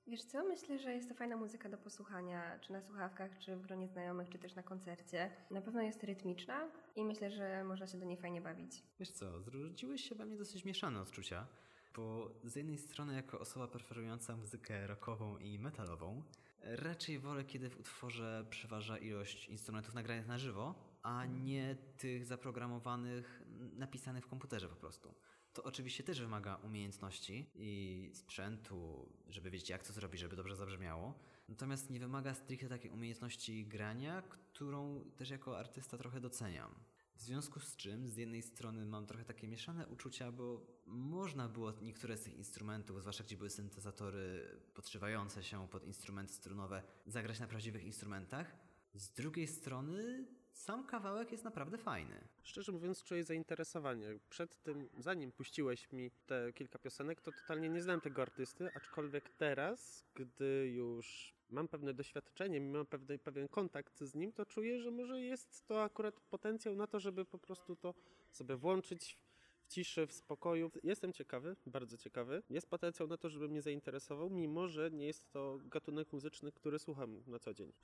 Wiesz co, myślę, że jest to fajna muzyka do posłuchania, czy na słuchawkach, czy w gronie znajomych, czy też na koncercie. Na pewno jest rytmiczna i myślę, że można się do niej fajnie bawić. Wiesz co, zrodziły się we mnie dosyć mieszane odczucia, bo z jednej strony jako osoba preferująca muzykę rockową i metalową, raczej wolę, kiedy w utworze przeważa ilość instrumentów nagranych na żywo, a nie tych zaprogramowanych, napisanych w komputerze po prostu. To oczywiście też wymaga umiejętności i sprzętu, żeby wiedzieć, jak to zrobić, żeby dobrze zabrzmiało. Natomiast nie wymaga stricte takiej umiejętności grania, którą też jako artysta trochę doceniam. W związku z czym z jednej strony mam trochę takie mieszane uczucia, bo można było niektóre z tych instrumentów, zwłaszcza gdzie były syntezatory podszywające się pod instrumenty strunowe, zagrać na prawdziwych instrumentach. Z drugiej strony sam kawałek jest naprawdę fajny. Szczerze mówiąc, czuję zainteresowanie. Przed tym, zanim puściłeś mi te kilka piosenek, to totalnie nie znałem tego artysty, aczkolwiek teraz, gdy już mam pewne doświadczenie, mam pewien kontakt z nim, to czuję, że może jest to akurat potencjał na to, żeby po prostu to sobie włączyć w ciszy, w spokoju. Jestem ciekawy, bardzo ciekawy. Jest potencjał na to, żeby mnie zainteresował, mimo że nie jest to gatunek muzyczny, który słucham na co dzień.